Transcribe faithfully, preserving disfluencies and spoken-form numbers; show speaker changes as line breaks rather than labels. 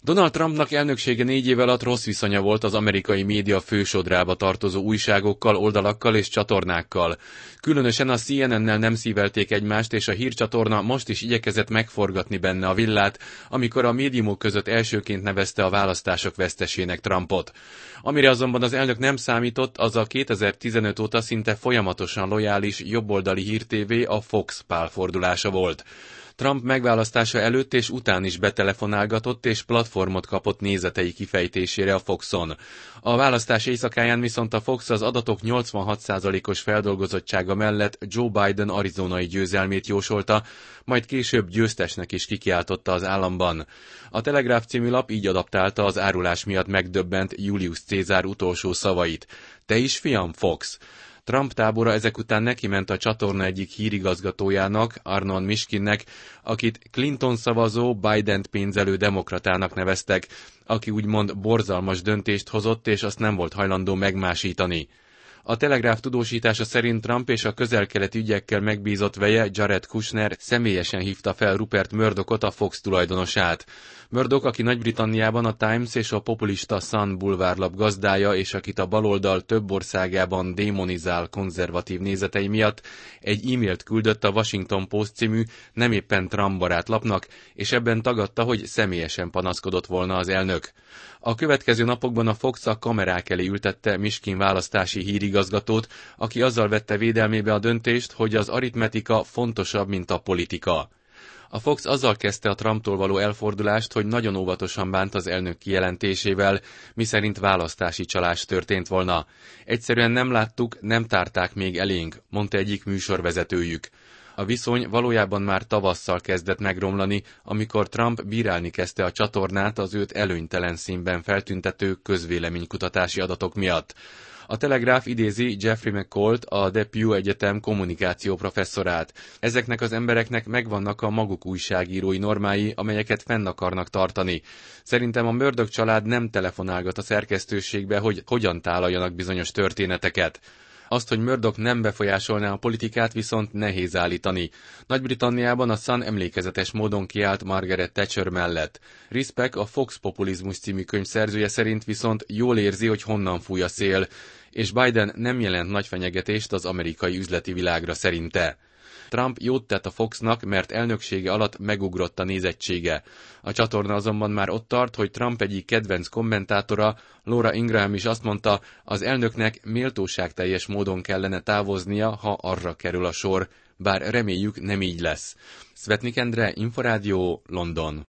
Donald Trumpnak elnöksége négy év alatt rossz viszonya volt az amerikai média fősodrába tartozó újságokkal, oldalakkal és csatornákkal. Különösen a C N N-nel nem szívelték egymást, és a hírcsatorna most is igyekezett megforgatni benne a villát, amikor a médiumok között elsőként nevezte a választások vesztesének Trumpot. Amire azonban az elnök nem számított, az a kétezer-tizenöt óta szinte folyamatosan lojális jobboldali hírtévé, a Fox pálfordulása volt. Trump megválasztása előtt és után is betelefonálgatott és platformot kapott nézetei kifejtésére a Foxon. A választás éjszakáján viszont a Fox az adatok nyolcvanhat százalékos feldolgozottsága mellett Joe Biden arizonai győzelmét jósolta, majd később győztesnek is kikiáltotta az államban. A Telegraph című lap így adaptálta az árulás miatt megdöbbent Julius Cézár utolsó szavait. Te is, fiam, Fox? Trump tábora ezek után nekiment a csatorna egyik hírigazgatójának, Arnon Mishkinnek, akit Clinton szavazó, Bident pénzelő demokratának neveztek, aki úgymond borzalmas döntést hozott, és azt nem volt hajlandó megmásítani. A Telegraph tudósítása szerint Trump és a közel-keleti ügyekkel megbízott veje, Jared Kushner személyesen hívta fel Rupert Murdochot, a Fox tulajdonosát. Murdoch, aki Nagy-Britanniában a Times és a populista Sun bulvárlap gazdája, és akit a baloldal több országában démonizál konzervatív nézetei miatt, egy e-mailt küldött a Washington Post című nem éppen Trump barát lapnak, és ebben tagadta, hogy személyesen panaszkodott volna az elnök. A következő napokban a Fox a kamerák elé ültette Mishkin választási hírigazgatót, aki azzal vette védelmébe a döntést, hogy az aritmetika fontosabb, mint a politika. A Fox azzal kezdte a Trumptól való elfordulást, hogy nagyon óvatosan bánt az elnök kijelentésével, miszerint választási csalás történt volna. Egyszerűen nem láttuk, nem tárták még elénk, mondta egyik műsorvezetőjük. A viszony valójában már tavasszal kezdett megromlani, amikor Trump bírálni kezdte a csatornát az őt előnytelen színben feltüntető közvéleménykutatási adatok miatt. A Telegraph idézi Jeffrey McCall-t, a The Pew Egyetem kommunikáció professzorát. Ezeknek az embereknek megvannak a maguk újságírói normái, amelyeket fenn akarnak tartani. Szerintem a Murdoch család nem telefonálgat a szerkesztőségbe, hogy hogyan tálaljanak bizonyos történeteket. Azt, hogy Murdoch nem befolyásolná a politikát, viszont nehéz állítani. Nagy-Britanniában a Sun emlékezetes módon kiállt Margaret Thatcher mellett. Respect, a Fox Populizmus című könyv szerzője szerint viszont jól érzi, hogy honnan fúj a szél, és Biden nem jelent nagy fenyegetést az amerikai üzleti világra szerinte. Trump jót tett a Foxnak, mert elnöksége alatt megugrott a nézettsége. A csatorna azonban már ott tart, hogy Trump egyik kedvenc kommentátora, Laura Ingraham is azt mondta, az elnöknek méltóságteljes módon kellene távoznia, ha arra kerül a sor, bár reméljük nem így lesz. Szvetnik Endre, Inforádió, London.